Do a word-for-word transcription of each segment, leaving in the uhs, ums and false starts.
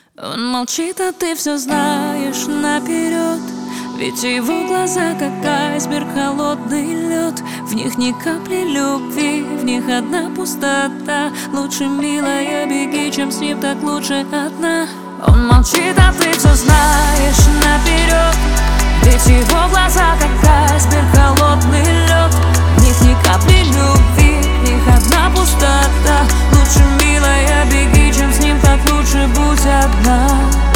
Он молчит, а ты все знаешь наперед. Ведь его глаза, как айсберг, холодный лед. В них ни капли любви, в них одна пустота. Лучше, милая, беги, чем с ним, так лучше одна. Он молчит, а ты все знаешь наперед. Ведь его глаза, как айсберг, холодный лед. В них ни капли любви, в них одна пустота. Лучше, милая, беги, чем с ним, так лучше будь одна.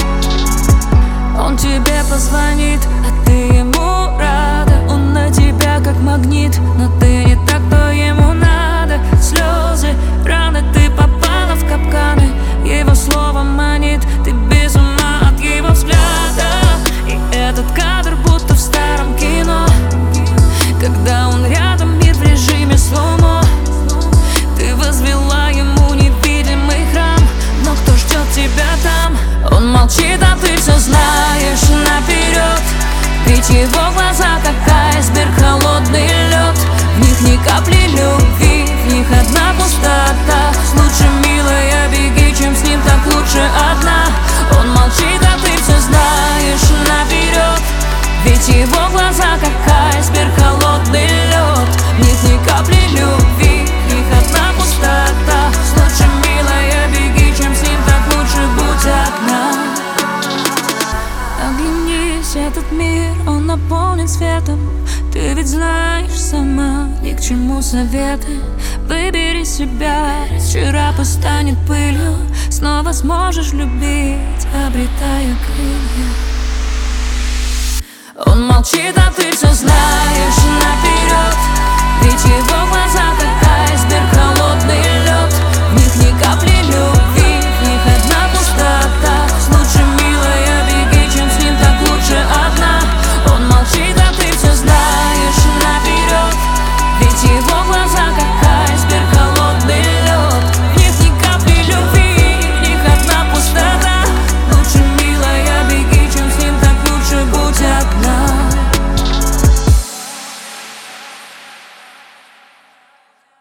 Он тебе позвонит, а ты ему рада. Он на тебя как магнит, но ты не так, кто ему надо. Слезы, раны, ты попала в капканы. Его слово манит, ты без ума от его взгляда. И этот кадр будто в старом кино, когда он рядом и в режиме слоумо. Ты возвела ему невидимый храм, но кто ждет тебя там? Он молчит, а ты все знаешь наперед. Ведь его глаза, как айсберг, холодный лед. В них ни капли любви, в них одна пустота. Лучше, милая, беги, чем с ним, так лучше одна. Он молчит, а ты все знаешь наперед. Ведь его глаза, как айсберг, холодный лед. В них ни капли любви, в них одна пустота. Лучше, милая, беги, чем с ним, так лучше будь одна. Оглянись, этот мир, он наполнен светом. Ты ведь знаешь сама, ни к чему советы. Выбери себя, вчера пусть станет пылью. Снова сможешь любить, обретая крылья. Он молчит, а ты все знаешь наперед. Ведь его глаза